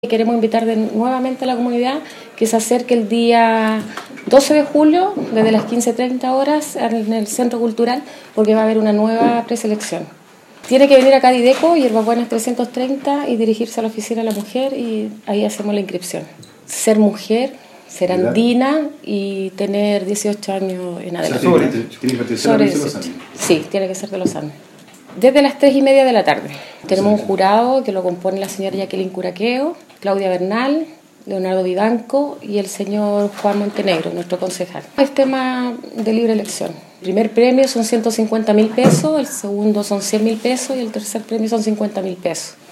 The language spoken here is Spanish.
Queremos invitar nuevamente a la comunidad que se acerque el día 12 de julio, desde las 15:30 horas, en el Centro Cultural, porque va a haber una nueva preselección. Tiene que venir a Cadideco, Hierbas Buenas 330, y dirigirse a la oficina de la mujer, y ahí hacemos la inscripción. Ser mujer, ser andina y tener 18 años en adelante. ¿Tiene que pertenecer a la provincia de Los Andes? Sí, tiene que ser de Los Andes. Desde las 3:30 de la tarde. Tenemos un jurado que lo compone la señora Jacqueline Curaqueo, Claudia Bernal, Leonardo Vivanco y el señor Juan Montenegro, nuestro concejal. Es tema de libre elección. El primer premio son 150.000 pesos, el segundo son 100.000 pesos y el tercer premio son 50.000 pesos.